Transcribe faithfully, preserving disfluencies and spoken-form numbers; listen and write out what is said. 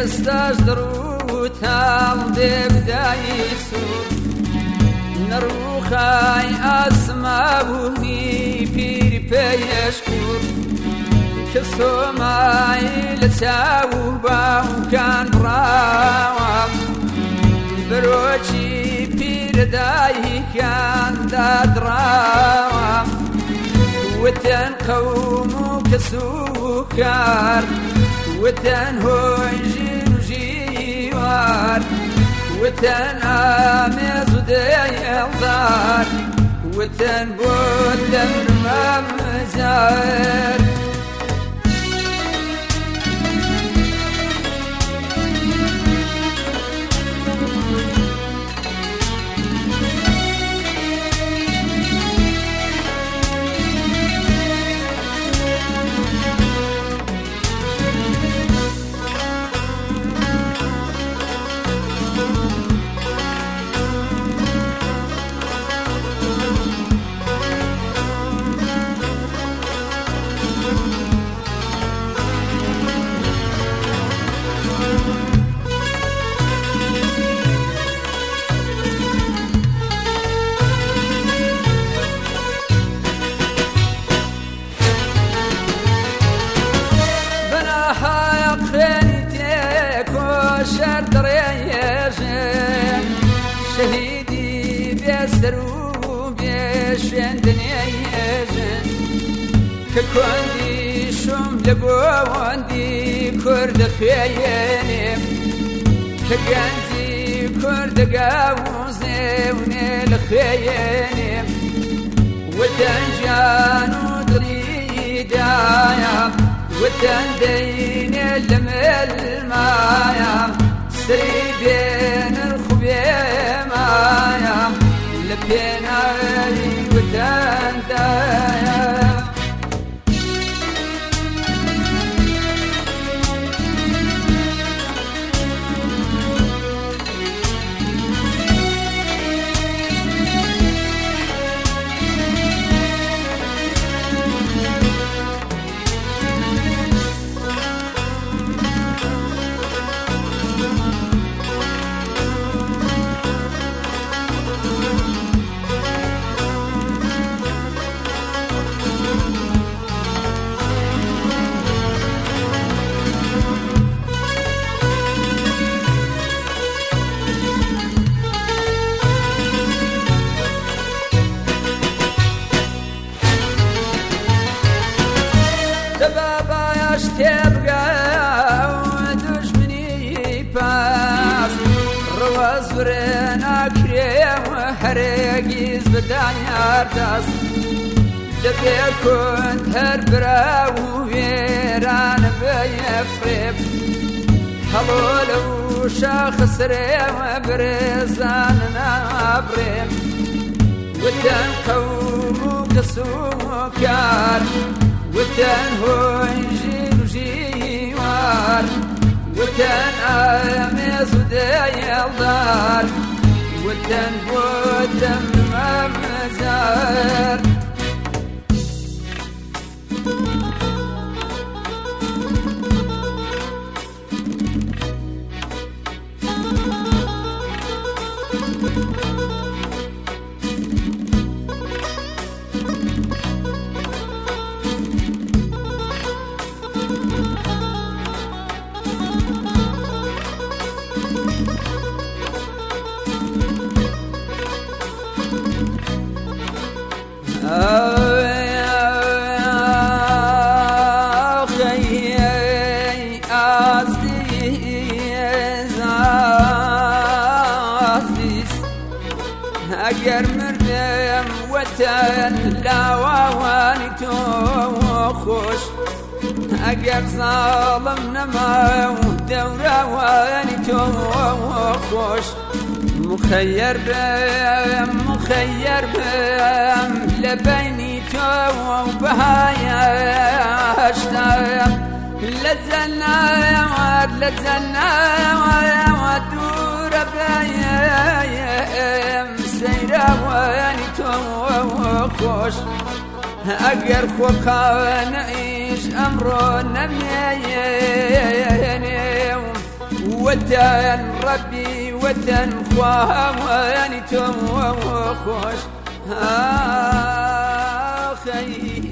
ئێستاش دڕوتاڵ دێ بدایی سوور نەڕووخای ئاسما بوونی پیری پێیەشکور کە سۆمای لە چاو و باوکان بڕاوە بەرۆکی پیرەدایکان دادڕاوە وتەن قەوم و کەس و کار وتەن هۆی ژین و ژیوار وتەن ئامێز و دەیەڵدار وتەن بۆ دەمرمە مەجار شهيدي بيسرو بيشين دنيايجن ككوندي شوم لبواندي كرد خياني كجنزي كرد قاوزي ونيل خياني وتنجانو دريدايا وتندين الملمايا سري بين الخبيمايا لبينا وتندايا زورنا كريم وحريقيز بدايار داس دبي كنت هربرا وفيران بيفريب حلول وشاخص ريم بريزان نابريم وتن قوم وكسوكار وتن هوي جيل وجيوار وتن آميز وديالدار وتن بودم ممزار اگر مردم وطن لاوانی تو خوش اگر ظالم نما دوروانی تو خوش مخیر بم مخیر بم لبینی تو بهایشتم لزنا لزنا ودور بیم سيراواني تو خوش اگر خوكا نعيش امرو نميني وتن ربي وتن خواه يعني تو خوش آخي